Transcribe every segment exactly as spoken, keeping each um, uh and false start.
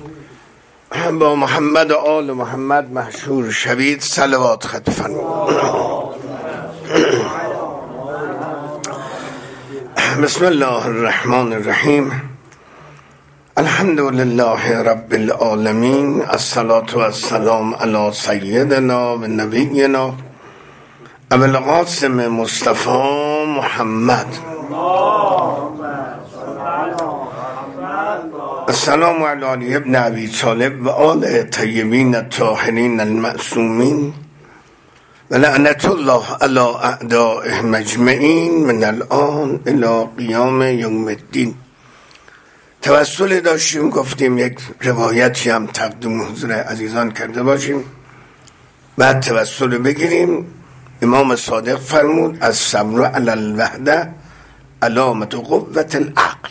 با محمد و آل محمد محشور شوید. صلوات خط فرمایید. بسم الله الرحمن الرحیم. الحمد لله رب العالمین. الصلاة والسلام علی سیدنا و نبینا ابو القاسم مصطفی محمد. السلام علی علی ابن ابی طالب و آل طیبین الطاهرین المعصومین و لعنت الله علی اعدائهم اجمعین من الان الی قیام یوم الدین. توسل داشتیم، گفتیم یک روایتی هم تقدیم حضور عزیزان کرده باشیم، بعد توسل بگیریم. امام صادق فرمود از صبر علی الوحده علامت قوت العقل.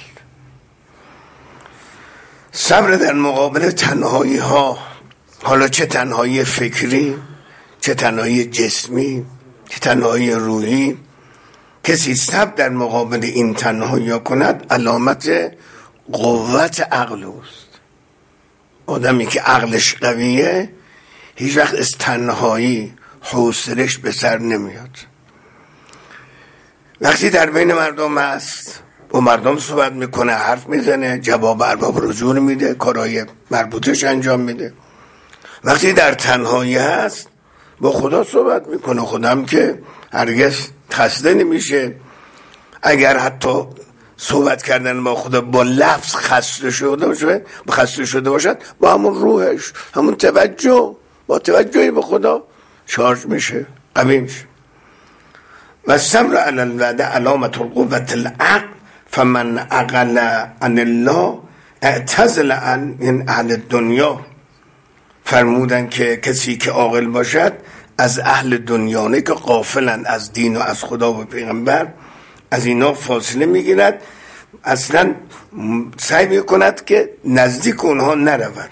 صبر در مقابل تنهایی ها، حالا چه تنهایی فکری، چه تنهایی جسمی، چه تنهایی روحی، کسی صبر در مقابل این تنهایی ها کند علامت قوت عقل است. آدمی که عقلش قویه هیچ وقت از تنهایی حوصلش به سر نمیاد. وقتی در بین مردم است، با مردم صحبت میکنه، حرف میزنه، جواب ارباب رجوع میده، کارهای مربوطش انجام میده. وقتی در تنهایی هست با خدا صحبت میکنه. خودم که هرگز خسته نمیشه. اگر حتی صحبت کردن با خدا با لفظ خسته شده باشه، خسته شده باشد، با همون روحش، همون توجه، با توجهی به خدا شارژ میشه، قوی میشه. و صبر علی الوعده علامت قوت العقل فمن عقل عن الله اعتزل عن این اهل دنیا. فرمودن که کسی که عاقل باشد از اهل دنیانه که غافلند از دین و از خدا و پیغمبر، از اینا فاصله میگیرد، اصلا سعی میکند که نزدیک اونها نرود.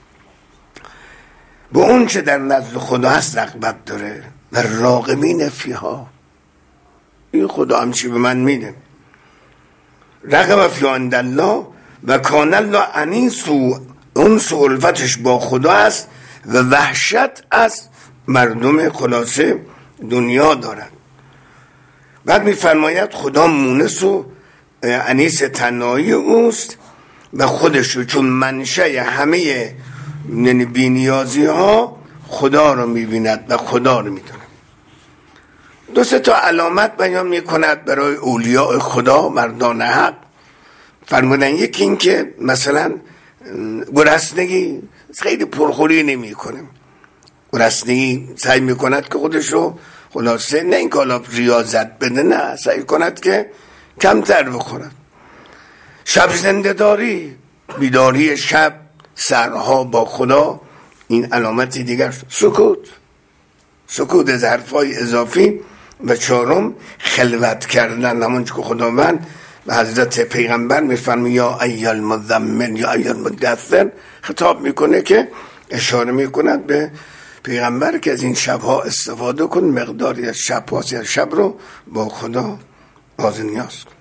به اون چه در نزد خدا هست رغبت داره و راغبین فیها. این خدا همچی به من میده. رغب فی عند الله و کان الله انیسو، اون سو الفتش با خدا است و وحشت از مردم خلاصه دنیا دارد. بعد میفرماید خدا مونس و انیس تنهایی اوست و خودشو چون منشأ همه بی‌نیازی ها خدا رو میبیند و خدا رو میدونه. دو سه تا علامت بیان میکند برای اولیاء خدا، مردان حق. فرمودن یکی این که مثلا گرسنگی خیلی پرخوری نمی کنه. گرسنگی سعی میکند که خودشو خلاصه نه این که حالا ریاضت بده، نه، سعی کند که کمتر بخورد. شب زنده داری، بیداری شب، سرها با خدا، این علامت دیگر. سکوت، سکوت از حرفای اضافی. و چهارم خلوت کردن، همون که خداوند به حضرت پیغمبر میفرماید یا ایها المزمل یا ایها المدثر، خطاب میکنه که اشاره میکند به پیغمبر که از این شبها استفاده کن، مقداری از شب پاسی از شب رو با خدا باز نیاز کن.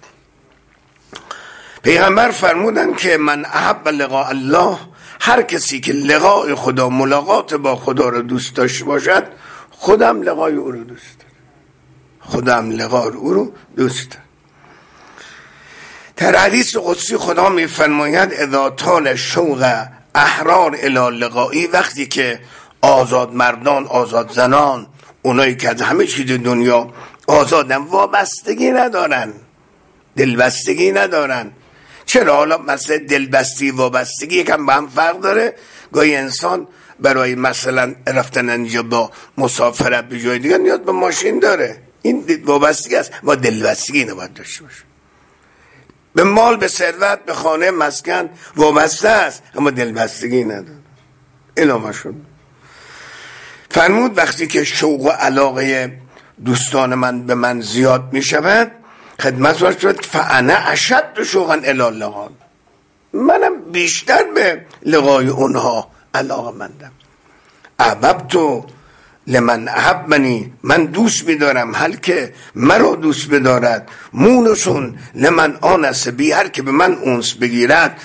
پیغمبر فرمودن که من احب لقاء الله، هر کسی که لقاء خدا، ملاقات با خدا رو دوست داشته باشد، خودم لقای او رو دوست دارم. خودم لقای او رو دوست دارم. در حدیث قدسی خدا میفرماید اذا طال شوق احرار الی لقایی، وقتی که آزاد مردان، آزاد زنان، اونایی که از همه چیز دنیا آزادن، وابستگی ندارن، دلبستگی ندارن. چرا؟ حالا مثلا دلبستی وابستگی یکم با هم فرق داره. گاهی انسان برای مثلا رفتن اینجا با مسافرت به جای دیگه نیاز به ماشین داره، این وابستگی است. و دلبستگی نباید داشته باشه. به مال، به ثروت، به خانه، مسکن وابسته است، اما دلبستگی نداره. اینا شد. فرمود وقتی که شوق و علاقه دوستان من به من زیاد می شود، خدمت را شد فانا اشد شوقا الی لقا، منم بیشتر به لقای اونها علاقه مندم. احببت لمن احبنی، من دوست می‌دارم هر که مرا دوست بدارد. مونسون لمن آنس بی، هر که به من اونس بگیرد.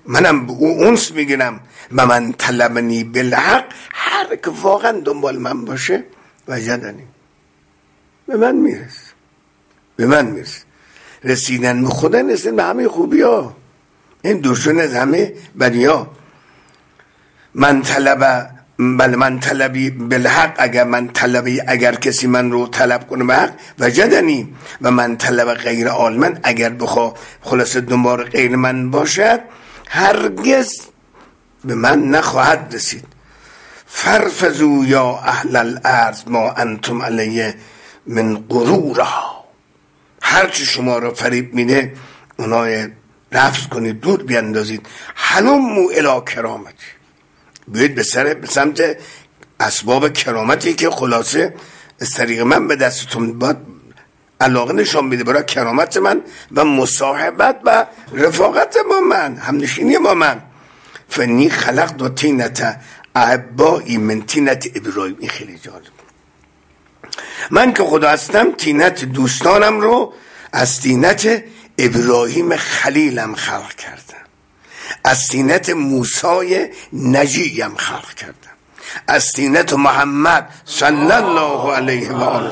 منم به او انس میگیرم و من طلبنی بالحق، هر که واقعا دنبال من باشه وجدنی، به من میرسه، به من میرسه. رسیدن به خدا رسیدن به همه خوبی ها، این دورشون از همه بدی ها. من طلب بل من طلبی بالحق، اگر من طلبی اگر کسی من رو طلب کنه به حق وجدنی، و من طلب غیر عالمن، اگر بخوا خلاص دنبال غیر من باشد هرگز به من نخواهد رسید. فرفزو یا اهل الارض ما انتم علیه من غرورها، هرچی شما رو فریب میده اونای رفض کنید، دور بیندازید. حلموا الی کرامتی، بیاید به سر به سمت اسباب کرامتی که خلاصه از طریق من به دستتون باید علاقه نشان میده برای کرامت من و مصاحبت و رفاقت با من، همنشینی با من. فنی خلق دو تینت احبایی من تینت ابراهیم. این خیلی جالب، من که خدا هستم تینت دوستانم رو از تینت ابراهیم خلیلم خلق کردم، از تینت موسی نجیم خلق کردم، از تینت محمد صلی الله علیه و آله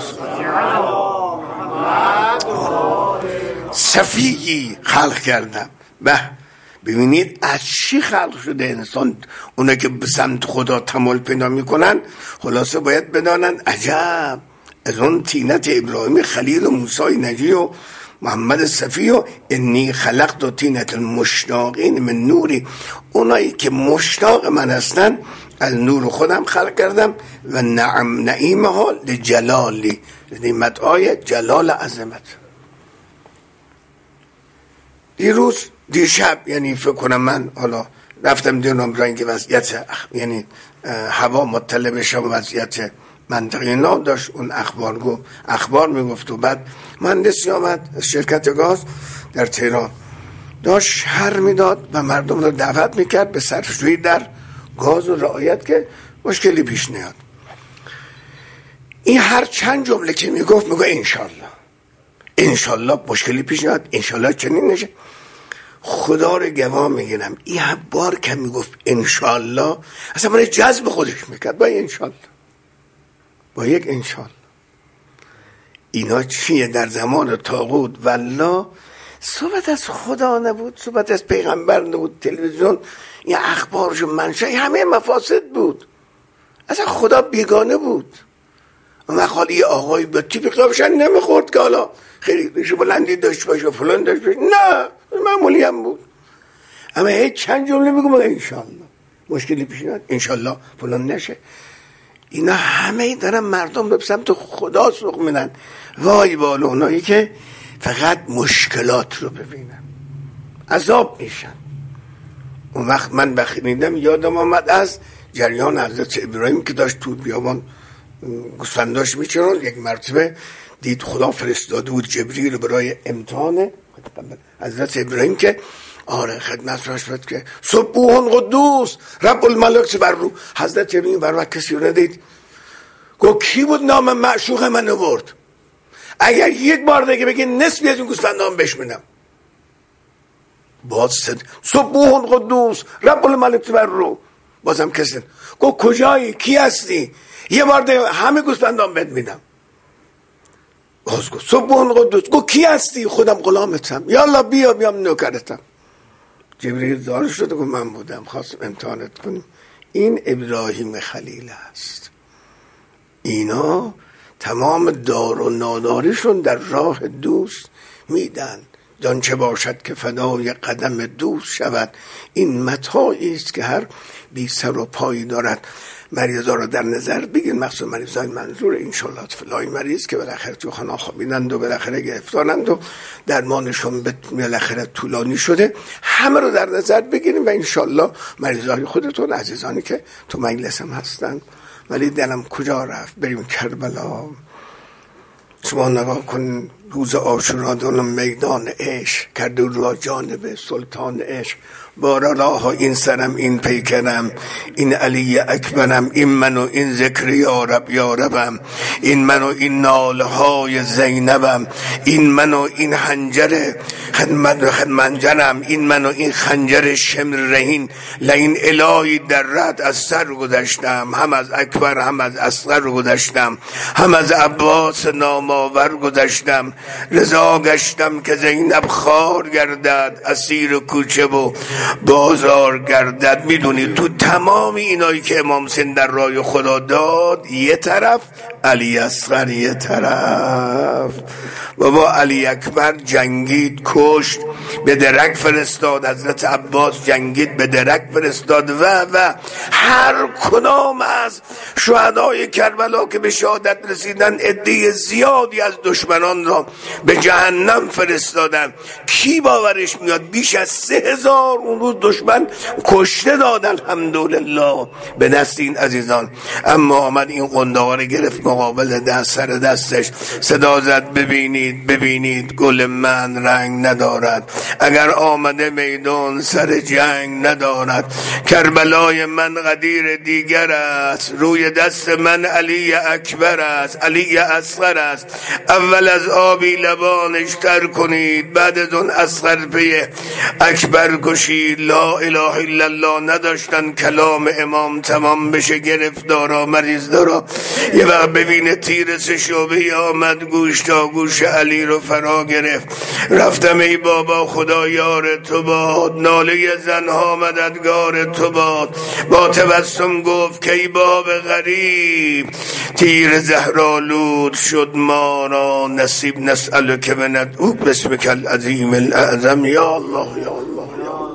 صفیی خلق کردم. به ببینید از چی خلق شده انسان. اونا که به سمت خدا تمایل پیدا میکنن خلاصه باید بدانن عجب از اون تینت ابراهیم خلیل و موسی نجی و محمد صفی و انی خلقت و تینت المشتاقین من نوری، اونایی که مشتاق من هستن از نور خودم خلق کردم. و نعم نعیمها لجلالی، نعمت های جلال عظمت. دیروز دیشب یعنی فکر کنم من حالا رفتم دیدم برای اینکه وضعیت یعنی هوا مطلع بشم وضعیت منطقه نام داشت، اون اخبار گفت اخبار میگفت و بعد مهندسی آمد از شرکت گاز در تهران داشت شهر میداد و مردم رو دعوت میکرد به صرفه‌جویی در گاز و رعایت که مشکلی پیش نیاد. این هر چند جمله که میگفت میگه انشالله انشالله مشکلی پیش نیاد، انشالله چنین نشه. خدا رو گواه میگیرم این هر بار که میگفت انشالله اصلا من جذب خودش میکرد با انشالله، با یک انشالله. اینا چیه؟ در زمان طاغوت والله صحبت از خدا نبود، صحبت از پیغمبر نبود، تلویزیون این اخبارشو منشأ همه مفاسد بود، اصلا خدا بیگانه بود. اما خالی یه آقایی با تیپ قیافشن نمیخورد که حالا خیلی ریش بلندی داشت باشه فلان داشت باشه، نه معمولی هم بود. اما هیچ چند جمله میگم انشالله مشکلی پیش نیاد، انشالله فلان نشه. اینا همه دارن مردم رو به سمت خدا سوق میدن. وای بالا اونایی که فقط مشکلات رو ببینن عذاب میشن. اون وقت من بخیریدم یادم آمد از جریان حضرت ابراهیم که داشت تو بیابان گوسفنداش میچرند، یک مرتبه دید خدا فرستاده بود جبریل رو برای امتحان حضرت ابراهیم که آره خدمت راش بود که سبوح قدوس رب الملائکه بر رو. حضرت ابراهیم بر وقت کسی رو ندید، گفت کی بود نام معشوق من برد؟ اگر یک بار دیگه بگی نصفی از این گوسفندام بشمنم. باز صد سبوح قدوس رب الملائکه بر رو، بازم کسی. گفت کجایی؟ کی هستی؟ یه بار دیگه همه گوسفندام بد میدم. باز گفت سبوح قدوس. گفت کی هستی؟ خودم غلامتم، یالا بیا بیام نوکرتم. جبریل ظاهر شد و گفت من بودم، خواستم امتحانت کنیم. این ابراهیم خلیل است. اینا تمام دار و ناداریشون در راه دوست میدن. جان چه باشد که فدای قدم دوست شود، این متاعی است که هر بی سر و پایی دارد. مریضا رو در نظر بگیر، مخصوصا مریضای منظور انشالله فلای مریض که بالاخره تو خانه خوابیدند و بالاخره گرفتارند و درمانشون بالاخره طولانی شده، همه رو در نظر بگیریم و انشالله مریضای خودتون عزیزانی که تو مجلس هم هستند. ولی دلم کجا رفت؟ بریم کربلا. شما نگاه کن روز عاشورا دون میدان عشق کرده رو جانب سلطان عشق بارالله این سرم این پیکرم این علی اکبرم این من و این ذکر یارب یاربم این من و این نالهای زینبم این من و این حنجر خدمنجرم این من و این خنجر شمر رهین لین الهی در رد از سر گذشتم هم از اکبر هم از اصغر گذشتم هم از عباس نامآور گذشتم رضا گشتم که زینب خار گردد اسیر کوچه و بازار گردد. میدونید تو تمام اینایی که امام حسین در راه خدا داد یه طرف علی اصغر یه طرف بابا علی اکبر جنگید کشت به درک فرستاد حضرت عباس جنگید به درک فرستاد و و هر کدام از شهدای کربلا که به شهادت رسیدن عده زیادی از دشمنان را به جهنم فرستادن. کی باورش میاد بیش از سه هزار اون روز دشمن کشته دادن الحمدلله به دست این عزیزان. اما آمد این قنداق رو گرفت مقابل دست سر دستش صدا زد ببینید ببینید گل من رنگ ندارد اگر آمده میدان سر جنگ ندارد کربلای من قدیر دیگر است روی دست من علی اکبر است علی اصغر است اول از آبی لبانش تر کنید بعد از اون اصغر پی اکبر کشید. لا اله الا الله نداشتن کلام امام تمام بشه گرفتارا مریض دارا یه وقت ببینه تیر سه شعبه آمد گوش تا گوش علی رو فرا گرفت. رفتم ای بابا خدا یار تو باد ناله زنها مددگار تو باد با تبسم گفت که ای باب غریب تیر زهرالود شد ما را نصیب نسأل که بندعو بسمک العظیم الاعظم یا الله یا الله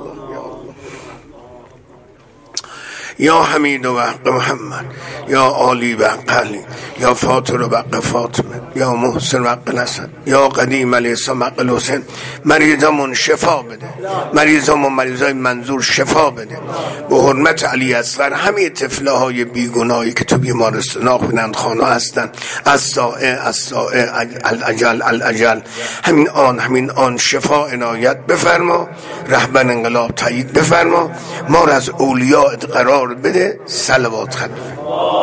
یا حمید و حق محمد یا عالی و حق علی یا فاطر و حق فاطمه یا محسن و حق نسل یا قدیم علیه السلام حق حسین. مریضمون شفا بده مریضمون مریضای منظور شفا بده به حرمت علی اصغر. همه طفله های بیگناهی که تو بیمارستان آخوینند خانه هستن از سائه از سائه الاجل الاجل همین آن همین آن شفا عنایت بفرما رهبر انقلاب تایید بفرما ما را از اولیاء قرار بده. صلوات خلیفه.